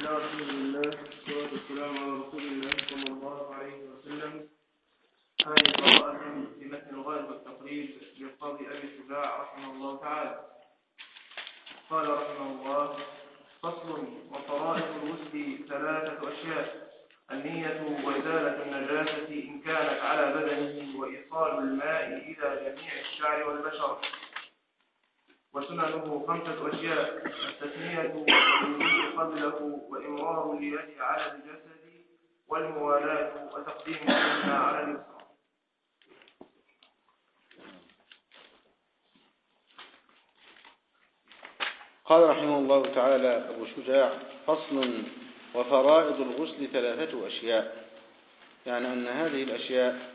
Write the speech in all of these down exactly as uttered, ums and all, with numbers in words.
الله والحمد لله والصلاة والسلام على رسول الله صلى الله عليه وسلم. هذه قراءة في متن الغاية والتقريب للقاضي أبي شجاع رحمه الله تعالى. قال رحمه الله: فصل. وفرائض الغسل ثلاثة أشياء: النية وإزالة النجاسة إن كانت على بدنه، وإيصال الماء إلى جميع الشعر والبشرة. وسننه خمسة أشياء: التسمية والوضوء قبله، وإمرار اليد على الجسد، والموالاة، وتقديم اليمنى على اليسرى. قال رحمه الله تعالى أبو شجاع: فصل. وفرائض الغسل ثلاثة أشياء، يعني أن هذه الأشياء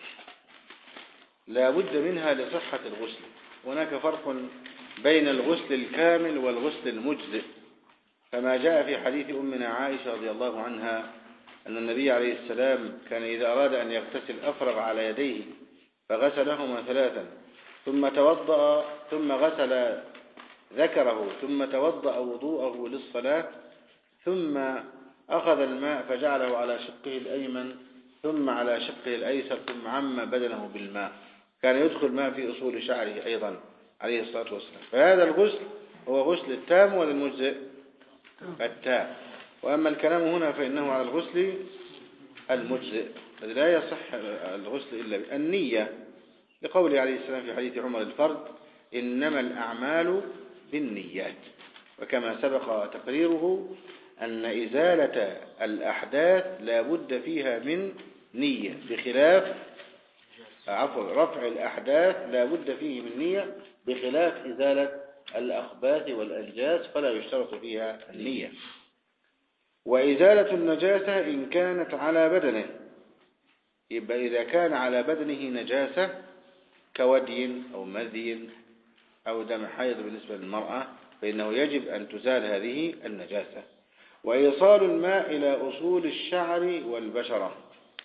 لا بد منها لصحة الغسل. هناك فرق بين الغسل الكامل والغسل المجزئ، كما جاء في حديث أمنا عائشة رضي الله عنها أن النبي عليه السلام كان إذا أراد أن يغتسل أفرغ على يديه فغسلهما ثلاثا، ثم توضأ ثم غسل ذكره، ثم توضأ وضوءه للصلاة، ثم أخذ الماء فجعله على شقه الأيمن ثم على شقه الأيسر، ثم عم بدنه بالماء. كان يدخل الماء في أصول شعره أيضا عليه الصلاة والسلام. فهذا الغسل هو غسل التام ولا المجزئ؟ التام. وأما الكلام هنا فإنه على الغسل المجزئ الذي لا يصح الغسل إلا بالنية، لقوله عليه السلام في حديث عمر الفرد: إنما الأعمال بالنيات. وكما سبق تقريره أن إزالة الأحداث لا بد فيها من نية، بخلاف عفوا رفع الأحداث لا بد فيه من نية، بخلاف إزالة الأخباث والأنجاس فلا يشترط فيها النية. وإزالة النجاسة إن كانت على بدنه، يبقى إذا كان على بدنه نجاسة كودي أو مذي أو دم حيض بالنسبة للمرأة فإنه يجب أن تزال هذه النجاسة. وإيصال الماء إلى أصول الشعر والبشرة،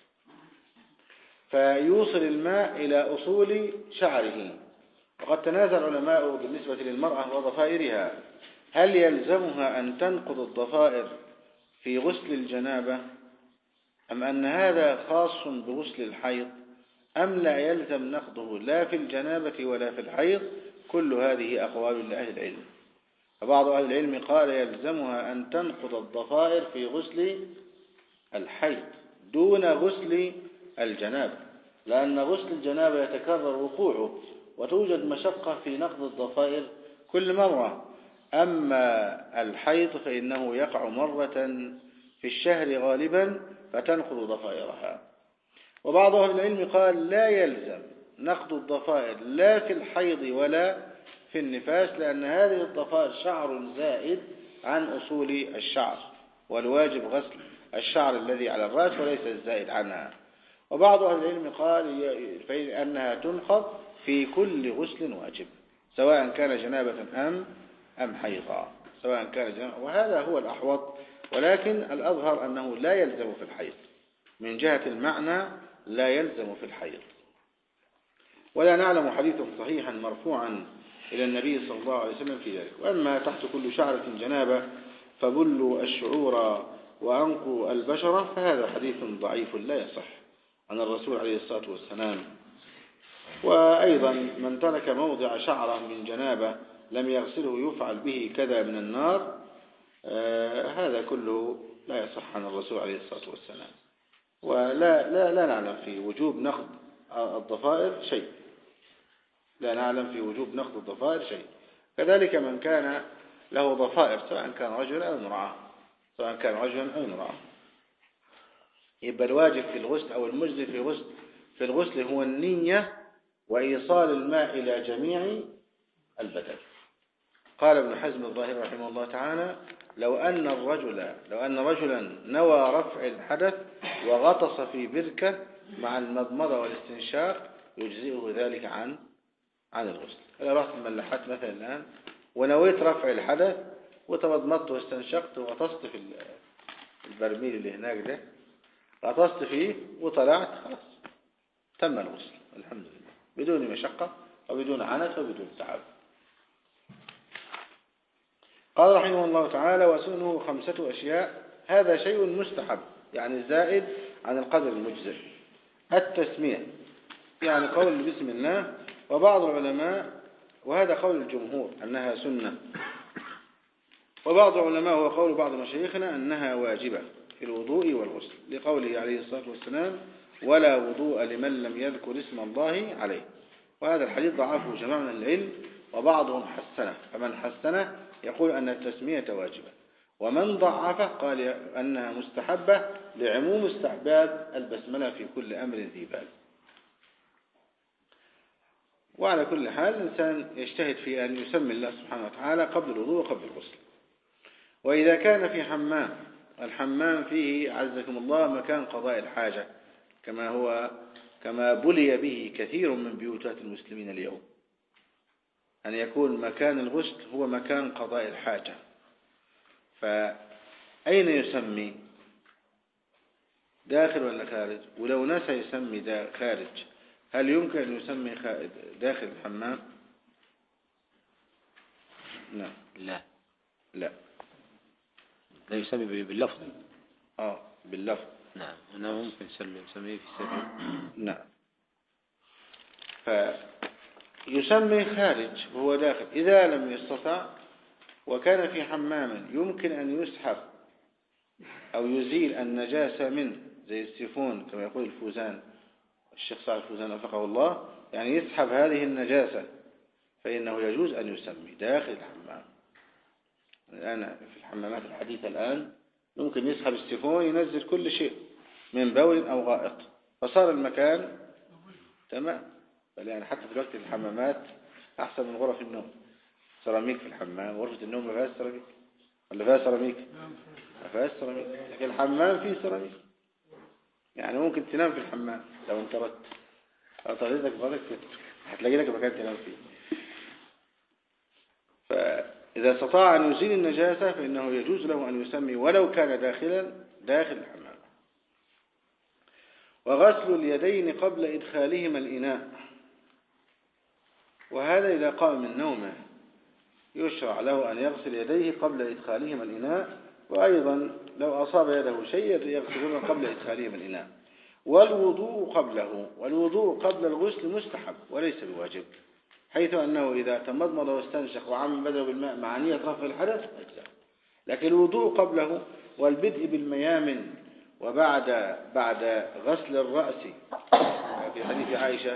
فيوصل الماء إلى أصول شعره. وقد تنازع العلماء بالنسبة للمرأة وضفائرها: هل يلزمها أن تنقض الضفائر في غسل الجنابة، أم أن هذا خاص بغسل الحيض، أم لا يلزم نقضه لا في الجنابة ولا في الحيض؟ كل هذه أقوال لأهل العلم. فبعض أهل العلم قال يلزمها أن تنقض الضفائر في غسل الحيض دون غسل الجنابة، لأن غسل الجنابة يتكرر وقوعه وتوجد مشقة في نقض الضفائر كل مرة. أما الحيض فإنه يقع مرة في الشهر غالبا فتنقض ضفائرها. وبعض أهل العلم قال لا يلزم نقض الضفائر لا في الحيض ولا في النفاس، لأن هذه الضفائر شعر زائد عن أصول الشعر، والواجب غسل الشعر الذي على الرأس وليس الزائد عنها. وبعض أهل العلم قال فإنها تنقض في كل غسل واجب، سواء كان جنابة أم أم حيضا، سواء كان جنابة. وهذا هو الأحوط، ولكن الأظهر أنه لا يلزم في الحيض، من جهة المعنى لا يلزم في الحيض. ولا نعلم حديثا صحيحا مرفوعا إلى النبي صلى الله عليه وسلم في ذلك. وأما تحت كل شعرة جنابة فبلوا الشعور وأنقوا البشرة، فهذا حديث ضعيف لا يصح عن الرسول عليه الصلاة والسلام. وأيضا من ترك موضع شعرة من جنابة لم يغسله يفعل به كذا من النار، آه هذا كله لا يصح عن الرسول عليه الصلاة والسلام. ولا لا لا نعلم في وجوب نقض الضفائر شيء، لا نعلم في وجوب نقض الضفائر شيء. كذلك من كان له ضفائر، سواء كان رجل أو امرأة، سواء كان رجلا أو امرأة، يبقى الواجب في الغسل أو المجزي في الغسل في الغسل هو النية وإيصال الماء إلى جميع البدن. قال ابن حزم الظاهر رحمه الله تعالى: لو أن الرجل لو أن رجلا نوى رفع الحدث وغطس في بركة مع المضمضة والاستنشاق يجزئه ذلك عن عن الغسل. إذا رحت الملاحات مثلا الآن ونويت رفع الحدث وتمضمضت واستنشقت وغطست في البرميل اللي هناك ده، غطست فيه وطلعت، خلاص تم الغسل الحمد لله، بدون مشقة وبدون عنت وبدون تعب. قال رحمه الله تعالى: وسنه خمسة أشياء. هذا شيء مستحب يعني زائد عن القدر المجزئ. التسمية يعني قول بسم الله، وبعض العلماء، وهذا قول الجمهور أنها سنة، وبعض العلماء هو قول بعض مشايخنا أنها واجبة في الوضوء والغسل، لقوله عليه الصلاة والسلام: ولا وضوء لمن لم يذكر اسم الله عليه. وهذا الحديث ضعفه جماعة من العلم، وبعضهم حسنه، فمن حسنه يقول أن التسمية واجبة، ومن ضعفه قال أنها مستحبة لعموم استحباب البسملة في كل أمر ذي بال. وعلى كل حال الإنسان يجتهد في أن يسمي الله سبحانه وتعالى قبل الوضوء وقبل الغسل. وإذا كان في حمام، الحمام فيه عزكم الله مكان قضاء الحاجة، كما هو كما بلي به كثير من بيوتات المسلمين اليوم، أن يكون مكان الغسل هو مكان قضاء الحاجة. فأين يسمي؟ داخل ولا خارج؟ ولو نسى يسمي خارج، هل يمكن أن يسمي داخل الحمام؟ نعم. لا لا لا يسمي باللفظ. آه باللفظ. نعم، أنا ممكن يسميه في السر. نعم. فيسمي خارج وهو داخل. إذا لم يستطع وكان في حمام يمكن أن يسحب أو يزيل النجاسة منه، زي السيفون كما يقول الفوزان، الشيخ صالح الفوزان وفقه الله، يعني يسحب هذه النجاسة، فإنه يجوز أن يسمي داخل الحمام. الآن في الحمامات الحديثة الآن ممكن يسحب السيفون ينزل كل شيء من بول أو غائط، فصار المكان تمام. بل يعني حتى في الوقت الحمامات أحسن من غرف النوم. سيراميك في الحمام، غرفة النوم ما فيهاش سيراميك ولا فيها سيراميك؟ ما فيهاش سيراميك، لكن الحمام فيه سيراميك، يعني ممكن تنام في الحمام لو انت ردت أو طريقك بارك هتلاقي لك مكان تنام فيه. فإذا استطاع أن يزيل النجاسة فإنه يجوز له أن يسمي ولو كان داخلا داخل الحمام. وغسل اليدين قبل إدخالهما الإناء، وهذا إذا قام من نومه يشرع له أن يغسل يديه قبل إدخالهما الإناء، وأيضا لو أصاب يده شيء يغسلهما قبل إدخالهما الإناء. والوضوء قبله، والوضوء قبل الغسل مستحب وليس بواجب، حيث أنه إذا تمضمض واستنشق وعم بدأ بالماء مع نية رفع الحدث أجزاء. لكن الوضوء قبله والبدء بالميامن وبعد بعد غسل الرأس، في حديث عائشة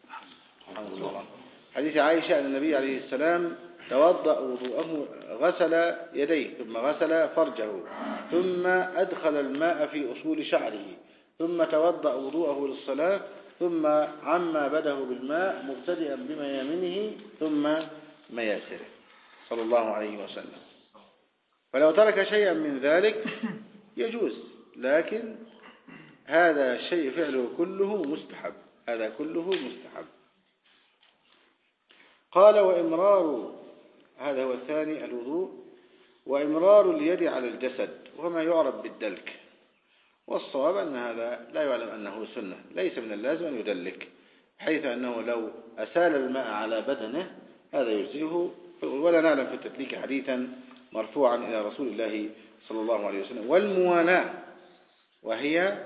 حديث عائشة أن النبي عليه السلام توضأ وضوءه، غسل يديه ثم غسل فرجه ثم أدخل الماء في أصول شعره ثم توضأ وضوءه للصلاة ثم عم بده بالماء مبتدئا بميامنه ثم مياسره صلى الله عليه وسلم. فلو ترك شيئا من ذلك يجوز، لكن هذا الشيء فعله كله مستحب، هذا كله مستحب. قال: وإمرار، هذا هو الثاني الوضوء، وإمرار اليد على الجسد وما يعرف بالدلك. والصواب أن هذا لا يعلم أنه سنة، ليس من اللازم أن يدلك، حيث أنه لو أسال الماء على بدنه هذا يجزئه، ولا نعلم في التدليك حديثا مرفوعا إلى رسول الله صلى الله عليه وسلم. والموالاة وهي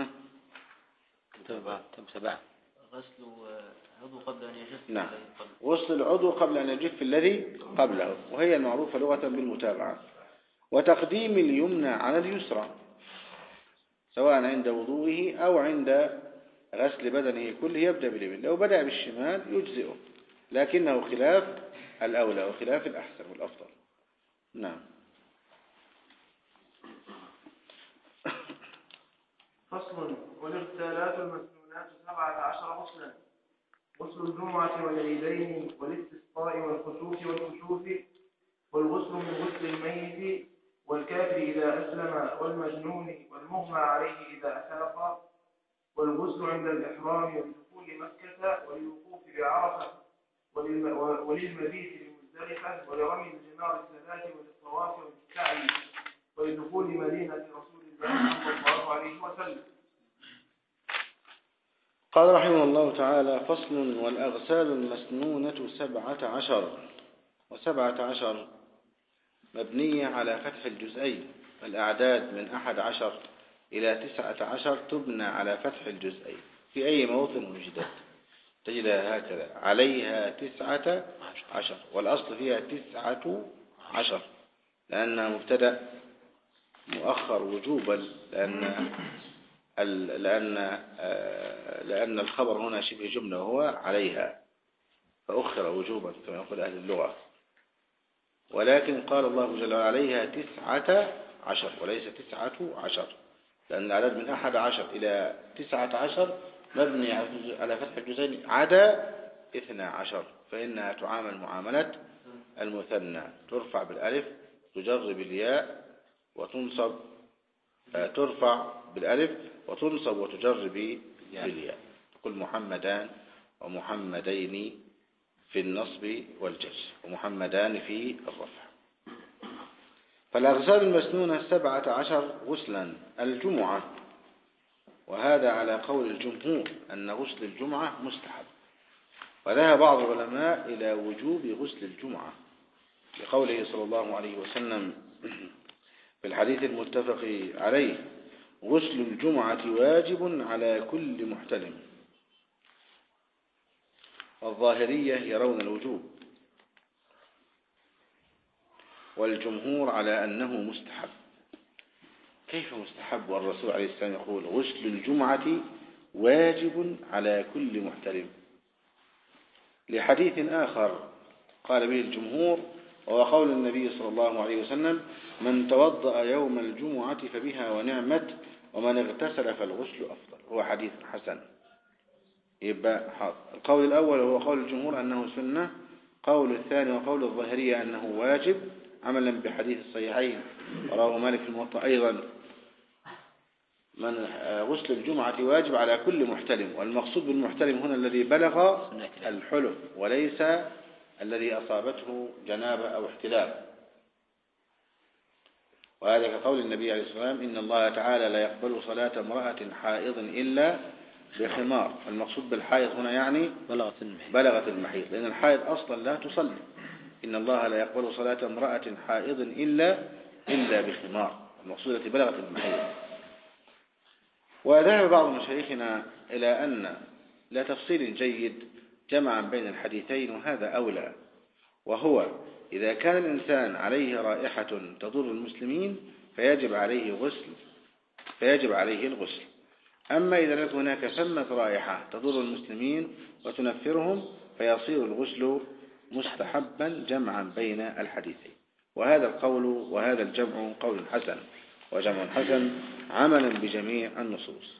سبعة غسل عضو قبل أن يجف. نعم، غسل العضو قبل أن يجف الذي قبله، وهي المعروفة لغة بالمتابعة. وتقديم اليمنى على اليسرى سواء عند وضوئه أو عند غسل بدنه كله يبدأ باليمين، لو بدأ بالشمال يجزئه، لكنه خلاف الأولى وخلاف الأحسن والأفضل. نعم. فصل. والاغتالات المسنونات سبعة عشر غسلا: غسل الجمعة والعيدين والاستسقاء والخسوف والكسوف، والغسل من غسل الميت والكافر إذا أسلم والمجنون والمغمى عليه إذا أفاق، والغسل عند الإحرام ولدخول مكة وللوقوف بعرفة وللمبيت بمزدلفة ولرمي الجمار الثلاث وللطواف والسعي ولدخول مدينة رسول الله صلى الله عليه وسلم. قال رحمه الله تعالى: فصل. والأغسال المسنونة سبعة عشر. وسبعة عشر مبنية على فتح الجزئين. الأعداد من أحد عشر إلى تسعة عشر تبنى على فتح الجزئين في أي موطن وجدت تجدها هكذا: عليها تسعة عشر، والأصل فيها تسعة عشر لأنها مبتدأ مؤخر وجوبا، لأن لأن لأن الخبر هنا شبه جملة وهو عليها، فأخر وجوبا كما يقول أهل اللغة. ولكن قال الله جل وعلا عليها تسعة عشر وليس تسعة عشر، لأن العدد من أحد عشر إلى تسعة عشر مبني على فتح الجزئين عدا اثنا عشر، فإنها تعامل معاملة المثنى، ترفع بالألف تجر بالياء وتنصب، ترفع بالألف وتنصب وتجر بالياء. تقول محمدان ومحمدين في النصب والجر ومحمدان في الرفع. فالأغسال المسنونة سبعة عشر غسلا الجمعة، وهذا على قول الجمهور أن غسل الجمعة مستحب، وذهب بعض العلماء إلى وجوب غسل الجمعة لقوله صلى الله عليه وسلم في الحديث المتفق عليه: غسل الجمعة واجب على كل محتلم. والظاهرية يرون الوجوب، والجمهور على أنه مستحب. كيف مستحب والرسول عليه السلام يقول غسل الجمعة واجب على كل محتلم؟ لحديث آخر قال به الجمهور، وهو قول النبي صلى الله عليه وسلم: من توضأ يوم الجمعة فبها ونعمت، ومن اغتسل فالغسل أفضل. هو حديث حسن. يبقى القول الأول هو قول الجمهور أنه سنة، قول الثاني وقول الظاهرية أنه واجب عملا بحديث الصحيحين رواه مالك في الموطأ أيضا: من غسل الجمعة واجب على كل محتلم. والمقصود بالمحتلم هنا الذي بلغ الحلم وليس الذي أصابته جنابة أو احتلام. وهذا كقول النبي عليه الصلاة والسلام: إن الله تعالى لا يقبل صلاة امرأة حائض إلا بخمار. المقصود بالحائض هنا يعني بلغت المحيض، بلغت المحيض، لأن الحائض أصلا لا تصلي. إن الله لا يقبل صلاة امرأة حائض إلا إلا بخمار، المقصود التي بلغت المحيض. وذهب بعض مشايخنا إلى أن لا تفصيل جيد جمعا بين الحديثين، وهذا أولى، وهو إذا كان الإنسان عليه رائحة تضر المسلمين فيجب عليه غسل فيجب عليه الغسل. أما إذا كانت هناك ثمة رائحة تضر المسلمين وتنفرهم فيصير الغسل مستحبا جمعا بين الحديثين. وهذا القول وهذا الجمع قول حسن، وجمع حسن عملا بجميع النصوص.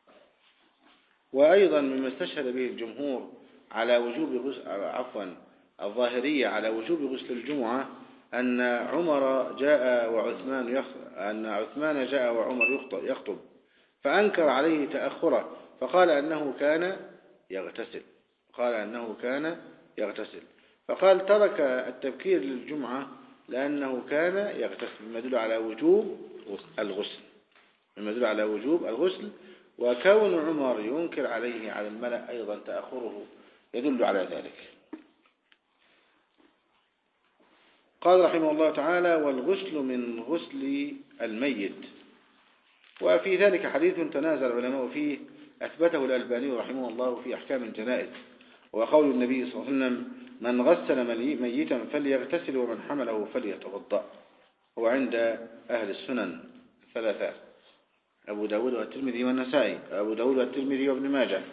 وأيضا مما استشهد به الجمهور على وجوب غسل عفوا الظاهرية على وجوب غسل الجمعة أن عمر جاء وعثمان يخ... أن عثمان جاء وعمر يخطب فأنكر عليه تأخره، فقال أنه كان يغتسل قال أنه كان يغتسل فقال ترك التبكير للجمعة لأنه كان يغتسل، مما يدل على وجوب الغسل مما يدل على وجوب الغسل. وكون عمر ينكر عليه على الملأ أيضا تأخره يدل على ذلك. قال رحمه الله تعالى: والغسل من غسل الميت. وفي ذلك حديث تنازل العلماء فيه أثبته الألباني رحمه الله في أحكام الجنائز، وقول النبي صلى الله عليه وسلم: من غسل ميتا فليغتسل ومن حمله فليتوضأ. هو عند أهل السنن الثلاثة: أبو داود والترمذي والنسائي، أبو داود والترمذي وابن ماجه.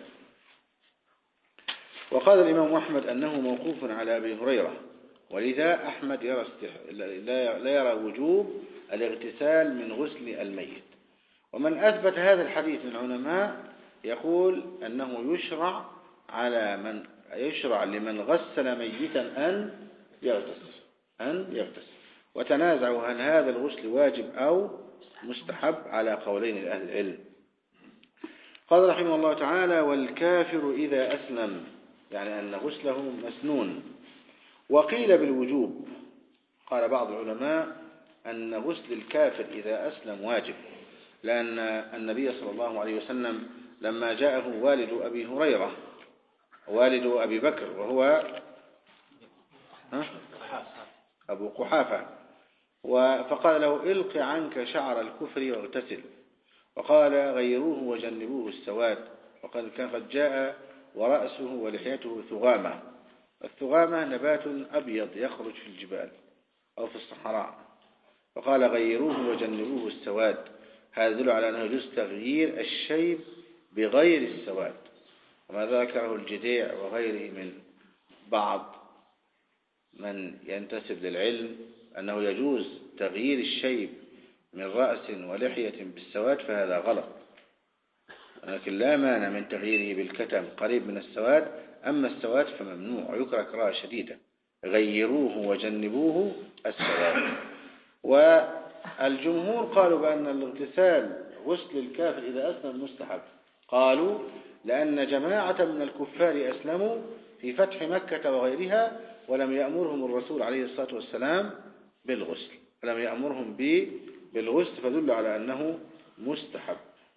وقال الإمام أحمد أنه موقوف على أبي هريرة، ولذا أحمد يرى استح... لا يرى وجوب الاغتسال من غسل الميت. ومن أثبت هذا الحديث من العلماء يقول أنه يشرع على من يشرع لمن غسل ميتا أن يغتسل أن يغتسل وتنازعوا هل هذا الغسل واجب أو مستحب على قولين لأهل العلم. قال رحمه الله تعالى: والكافر إذا أسلم، يعني أن غسله مسنون. وقيل بالوجوب، قال بعض العلماء أن غسل الكافر إذا أسلم واجب، لأن النبي صلى الله عليه وسلم لما جاءه والد أبي هريرة والد أبي بكر وهو أبو قحافة فقال له إلق عنك شعر الكفر واغتسل. وقال غيروه وجنبوه السواد. وقال كان قد جاء ورأسه ولحيته ثغامة. الثغامة نبات أبيض يخرج في الجبال أو في الصحراء. وقال غيروه وجنبوه السواد. هذا يدل على أنه يجوز تغيير الشيب بغير السواد، وما ذكره الجديع وغيره من بعض من ينتسب للعلم أنه يجوز تغيير الشيب من رأس ولحية بالسواد، فهذا غلط، لكن لا مانع من تغييره بالكتم قريب من السواد. أما السواد فممنوع ويكره كراهة شديدة. غيروه وجنبوه السواد. والجمهور قالوا بأن الاغتسال غسل الكافر إذا أسلم مستحب. قالوا لأن جماعة من الكفار أسلموا في فتح مكة وغيرها ولم يأمرهم الرسول عليه الصلاة والسلام بالغسل، ولم يأمرهم بالغسل، فدل على أنه مستحب.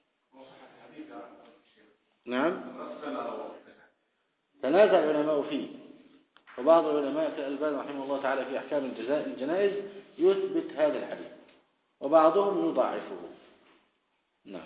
نعم، تنازع العلماء فيه، وبعض العلماء كالألباني رحمه الله تعالى في أحكام الجنائز يثبت هذا الحديث، وبعضهم يضاعفه. نعم.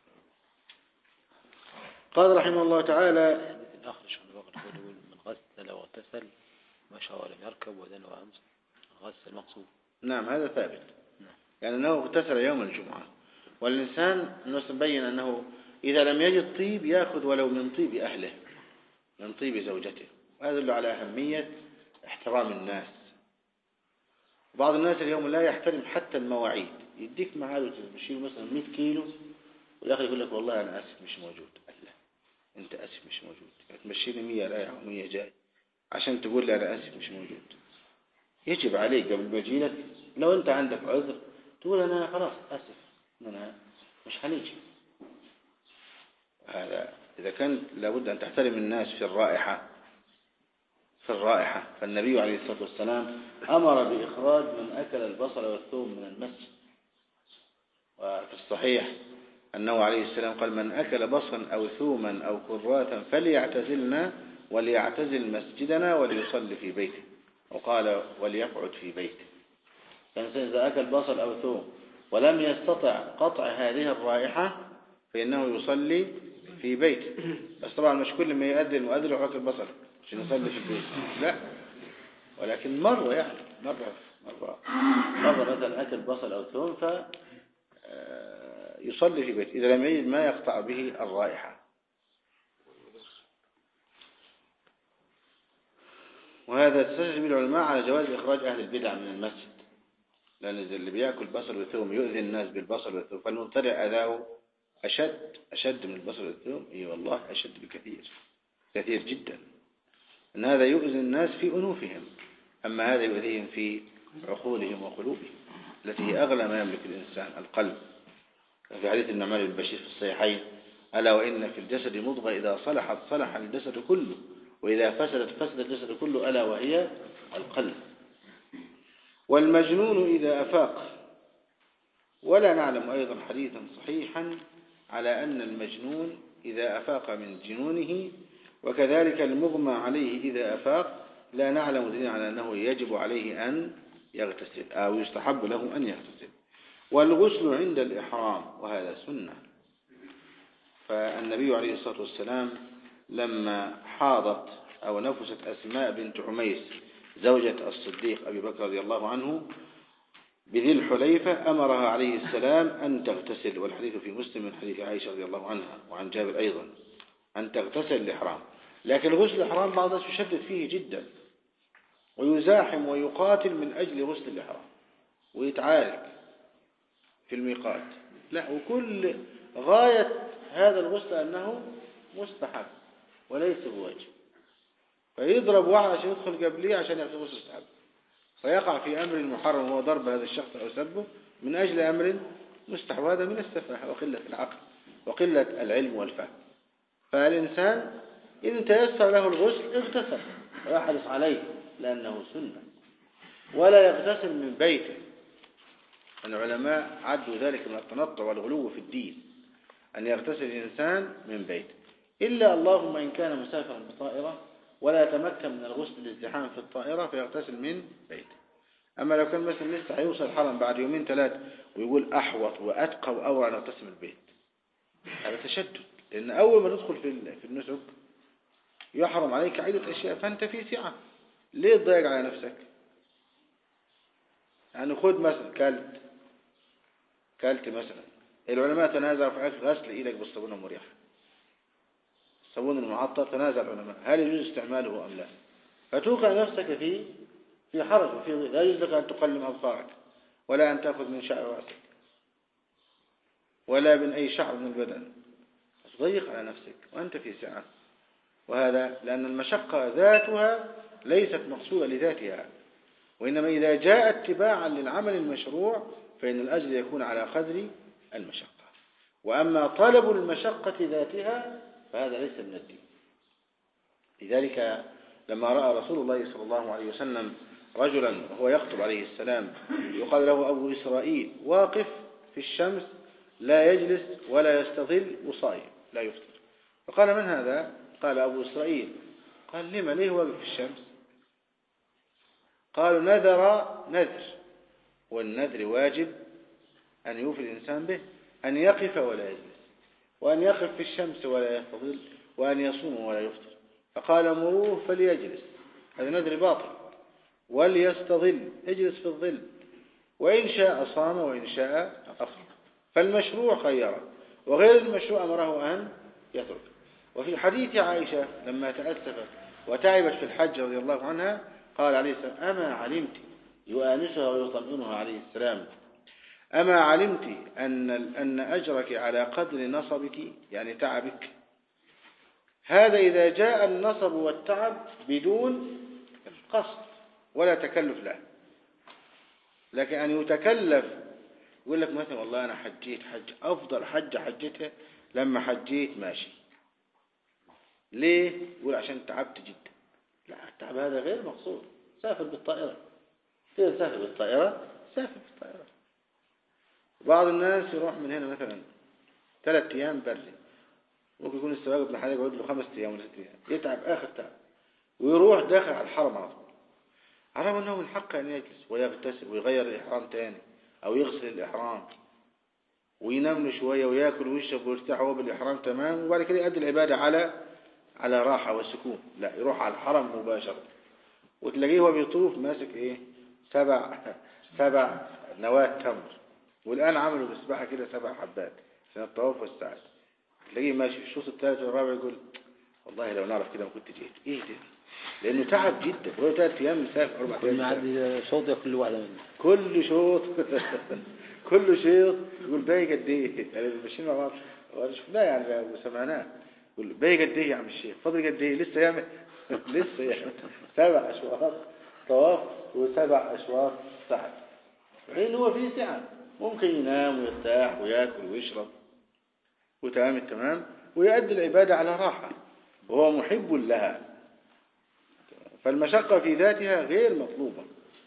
قال رحمه الله تعالى الآخر شيخ البقر يقول من غسل واغتسل مشى ولم يركب ودن وأمس غسل مقصود. نعم، هذا ثابت، يعني أنه اغتسل يوم الجمعة. والإنسان نبين أنه إذا لم يجد طيب يأخذ ولو من طيب أهله، من طيب زوجته، وهذا يدل على أهمية احترام الناس. بعض الناس اليوم لا يحترم حتى المواعيد، يديك معاد وتمشيه مثلا مئة كيلو والآخر يقول لك والله أنا آسف مش موجود. ألا أنت آسف مش موجود، تمشيني مية رايح ومية جاي عشان تقول لي أنا آسف مش موجود. يجب عليك قبل ما يجي لك لو أنت عندك عذر تقول أنا خلاص آسف أنا مش هنيجي. هذا إذا كان لابد أن تحترم الناس في الرائحة في الرائحة فالنبي عليه الصلاة والسلام أمر بإخراج من أكل البصل والثوم من المسجد. وفي الصحيح أنه عليه السلام قال من أكل بصلا أو ثوما أو كراثا فليعتزلنا وليعتزل مسجدنا وليصلي في بيته، وقال وليقعد في بيته. فالإنسان إذا أكل بصل أو ثوم ولم يستطع قطع هذه الرائحة فإنه يصلي في بيته. بس طبعا مش كل ما يؤذن المؤذن يروح ياكل بصل عشان يصلي في البيت، لا، ولكن مرة يعني مرة مرة مرة مثلا أكل بصل أو ثوم ف يصلي في بيته إذا لم يجد ما يقطع به الرائحة. وهذا تستدل العلماء على جواز إخراج أهل البدع من المسجد، لأن اللي بيأكل بصل وثوم يؤذي الناس بالبصل والثوم، فالمبتدع أذاه أشد أشد من البصل والثوم. إي والله أشد بكثير كثير جدا، أن هذا يؤذي الناس في أنوفهم، أما هذا يؤذيهم في عقولهم وقلوبهم التي هي أغلى ما يملك الإنسان، القلب. في حديث النعمان بن بشير في الصحيحين ألا وإن في الجسد مضغة إذا صلحت صلح الجسد كله وإذا فسدت فسد الجسد كله ألا وهي القلب. والمجنون إذا أفاق. ولا نعلم أيضا حديثا صحيحا على أن المجنون إذا أفاق من جنونه، وكذلك المغمى عليه إذا أفاق لا نعلم دليلا على أنه يجب عليه أن يغتسل أو يستحب له أن يغتسل. والغسل عند الإحرام وهذا سنة. فالنبي عليه الصلاة والسلام لما حاضت أو نفست أسماء بنت عميس زوجة الصديق أبي بكر رضي الله عنه بذي الحليفة أمرها عليه السلام أن تغتسل، والحديث في مسلم من حديث عائشة رضي الله عنها وعن جابر أيضا أن تغتسل الإحرام. لكن غسل الإحرام بعض الناس يشدد فيه جدا ويزاحم ويقاتل من أجل غسل الإحرام ويتعارك في الميقات، لا، وكل غاية هذا الغسل أنه مستحب وليس بواجب، فيضرب واحد عشان يدخل قبليه عشان يأخذ غسل السحب، فيقع في أمر محرم هو ضرب هذا الشخص أو سبه من أجل أمر مستحب. هذا من السفاهة وقلة العقل وقلة العلم والفهم. فالإنسان إن تيسر له الغسل اغتسل ويحرص عليه لأنه سنة، ولا يغتسل من بيته. العلماء عدوا ذلك من التنطع والغلو في الدين أن يغتسل الإنسان من بيته، إلا اللهم إن كان مسافرا بطائرة ولا يتمكن من الغسل الازدحام في الطائرة فيغتسل من بيته. أما لو كان مثلا لسه هيوصل الحرم بعد يومين ثلاثة ويقول أحوط وأتقى وأورع أن أغتسل البيت، هذا تشدد، لأن أول ما تدخل في في النسك يحرم عليك عدة أشياء، فأنت في سعة، ليه تضايق على نفسك؟ يعني خذ مثلا كلت كلت مثلا، العلماء تنازعوا في غسل إيدك بالصابون المريح، الصابون المعطر تنازع العلماء هل يجوز استعماله أم لا، فتوقع نفسك في في حرج وفي ضيق، لا يجوز لك أن تقلم أظفارك ولا أن تأخذ من شعر رأسك ولا من أي شعر من البدن، تضيق على نفسك وأنت في سعة. وهذا لأن المشقة ذاتها ليست مقصودة لذاتها، وإنما إذا جاء اتباعا للعمل المشروع فإن الأجر يكون على قدر المشقة. وأما طلب المشقة ذاتها فهذا ليس من الدين. لذلك لما رأى رسول الله صلى الله عليه وسلم رجلا وهو يخطب عليه السلام يقال له أبو إسرائيل واقف في الشمس لا يجلس ولا يستظل وصائم لا يفطر، فقال من هذا؟ قال أبو إسرائيل. قال لما ليه واقف في الشمس؟ قالوا نذر نذر، والنذر واجب أن يوفي الإنسان به، أن يقف ولا يجلس، وأن يقف في الشمس ولا يستظل، وأن يصوم ولا يفطر. فقال مروه فليجلس، هذا نذر باطل، وليستظل يجلس في الظل، وإن شاء صام وإن شاء أفطر. فالمشروع خيره، وغير المشروع أمره أن يترك. وفي حديث عائشة لما تأسفت وتعبت في الحج رضي الله عنها قال عليه السلام أما علمت، يؤانسها ويطمئنها عليه السلام، أما علمت أن أن أجرك على قدر نصبك، يعني تعبك، هذا إذا جاء النصب والتعب بدون قصد ولا تكلف له. لكن أن يتكلف يقول لك مثلا والله أنا حجيت حج أفضل حج حجتها لما حجيت ماشي، ليه؟ يقول عشان تعبت جدا. لا، التعب هذا غير مقصود. سافر بالطائرة، تقدر تسافر بالطائرة، سافر بالطائرة. بعض الناس يروح من هنا مثلا ثلاث أيام بري، ممكن يكون السواق ابن حليب يقعد له خمس أيام ولا ست أيام، يتعب آخر تعب، ويروح داخل على الحرم على طول، على أنه من حقه أن يجلس ويغتسل ويغير الإحرام تاني أو يغسل الإحرام وينام له شوية ويأكل ويشرب ويرتاح هو بالإحرام تمام، وبعد كده يؤدي العبادة على على راحة وسكون. لا، يروح على الحرم مباشرة، وتلاقيه هو بيطوف ماسك إيه سبع سبع نواة تمر، والآن عملوا بالسباحة كده سبع حبات عشان الطواف والسعي. تلاقيه ماشي في الشوط الثالث والرابع يقول والله لو نعرف كده ما كنت جيت. إيه ده؟ لأنه تعب جدا، هو ثلاث أيام مسافر أربع أيام. كل ما عاد شوط يأكل واحدة منه، كل شوط كل شوط يقول باقي قد إيه؟ يعني ماشيين مع بعض شفناه يعني وسمعناه، يقول باقي قد إيه يا عم الشيخ؟ فاضل قد إيه؟ لسه يعمل لسه يعمل سبع أشواط طواف وسبع أشواط سعي، حين هو في سعة ممكن ينام ويرتاح ويأكل ويشرب وتمام التمام ويؤدي العبادة على راحة وهو محب لها. فالمشقة في ذاتها غير مطلوبة،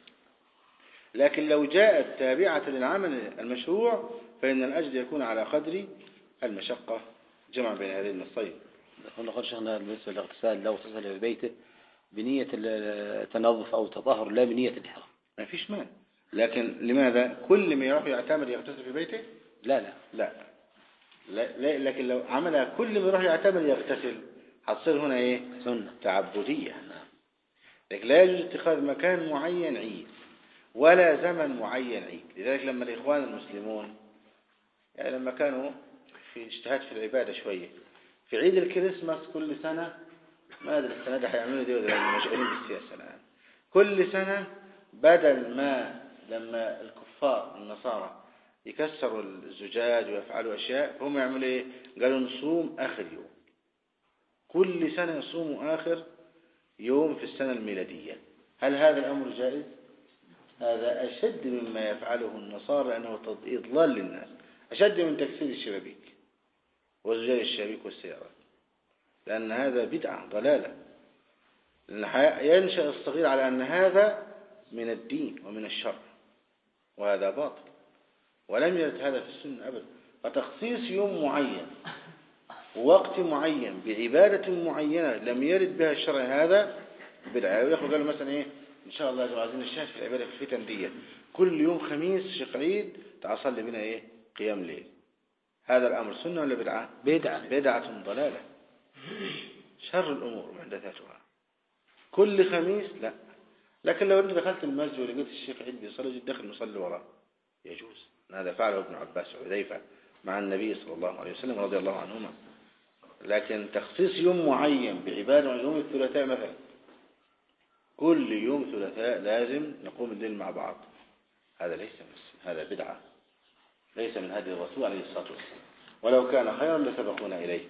لكن لو جاءت تابعة للعمل المشروع فإن الأجر يكون على قدر المشقة، جمع بين هذين النصين. قلنا قد شغلنا بالنسبة للاغتسال لو اغتسل في بيته بنية التنظف أو التطهر لا بنية الإحرام ما فيش مانع، لكن لماذا كل ما يروح يعتمد يغتسل في بيته؟ لا لا لا, لا, لا لكن لو عملها كل ما يروح يعتمد يغتسل هتصير هنا ايه؟ سنة تعبدية. لكن لا يجوز اتخاذ مكان معين عيد ولا زمن معين عيد. لذلك لما الإخوان المسلمون يعني لما كانوا في اجتهاد في العبادة شوية في عيد الكريسماس كل سنة، ما أدري السنة ده هيعملوا دي ولا مشغولين بالسياسة الآن، كل سنة بدل ما لما الكفار النصارى يكسروا الزجاج ويفعلوا أشياء هم يعملوا إيه؟ قالوا نصوم آخر يوم، كل سنة يصوموا آخر يوم في السنة الميلادية. هل هذا الأمر جائز؟ هذا أشد مما يفعله النصارى لأنه إضلال للناس، أشد من تكسير الشبابيك وزجاج الشبابيك والسيارات، لأن هذا بدعة ضلالة، لأن ينشأ الصغير على أن هذا من الدين ومن الشرع، وهذا باطل ولم يرد هذا في السنة أبدا. فتخصيص يوم معين ووقت معين بعبادة معينة لم يرد بها الشرع هذا بدعة. ويأخذ قالوا مثلا إيه إن شاء الله لو عايزين الشاهد في العبادة في الفتن دي كل يوم خميس شيخ عيد تعال صلي بنا إيه قيام ليل. هذا الأمر سنة ولا بدعة؟ بدعة بدعة ضلالة شر الأمور محدثاتها. كل خميس لا، لكن لو أنت دخلت المسجد ولقيت الشيخ عيد بيصلي جد داخل مصلي وراه يجوز. هذا فعله ابن عباس وحذيفة مع النبي صلى الله عليه وسلم رضي الله عنهما. لكن تخصيص يوم معين بعبادة يوم الثلاثاء مثلا، كل يوم ثلاثاء لازم نقوم الليل مع بعض، هذا ليس من هذا بدعة، ليس من هدي الرسول عليه الصلاة والسلام، ولو كان خيرا لسبقونا إليه.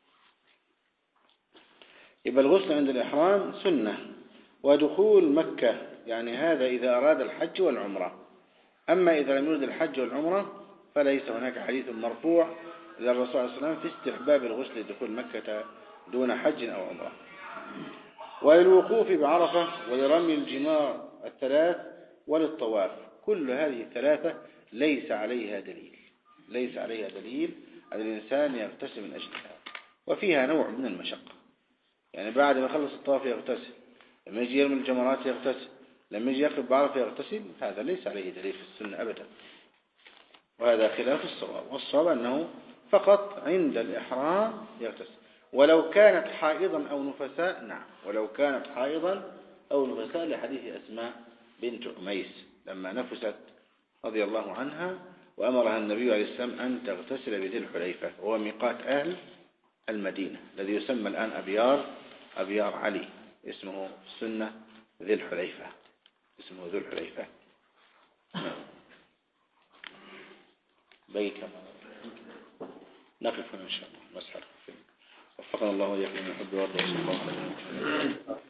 يبقى الغسل عند الإحرام سنة. ودخول مكة يعني هذا إذا أراد الحج والعمرة. أما إذا لم يرد الحج والعمرة فليس هناك حديث مرفوع إلى الرسول صلى الله عليه وسلم في استحباب الغسل لدخول مكة دون حج أو عمرة. وللوقوف بعرفة ولرمي الجمار الثلاث وللطواف، كل هذه الثلاثة ليس عليها دليل، ليس عليها دليل أن الإنسان يغتسل من أجلها، وفيها نوع من المشقة. يعني بعد ما يخلص الطواف يغتسل، لما يجي يرمي الجمرات يغتسل، لما يجي يقف بعرفة يغتسل، هذا ليس عليه دليل في السنة أبدا، وهذا خلاف الصواب. والصواب أنه فقط عند الإحرام يغتسل. ولو كانت حائضا أو نفساء نعم، ولو كانت حائضا أو نفساء لحديث أسماء بنت عميس لما نفست رضي الله عنها وأمرها النبي عليه السلام أن تغتسل بذي الحليفة، وهو ميقات أهل المدينة الذي يسمى الآن أبيار أبيار علي، اسمه السنة ذي الحليفة، اسمه ذو الحليفة. بيك نقف هنا إن شاء الله. مسحر وفقنا الله وإياكم من الحب والرضا.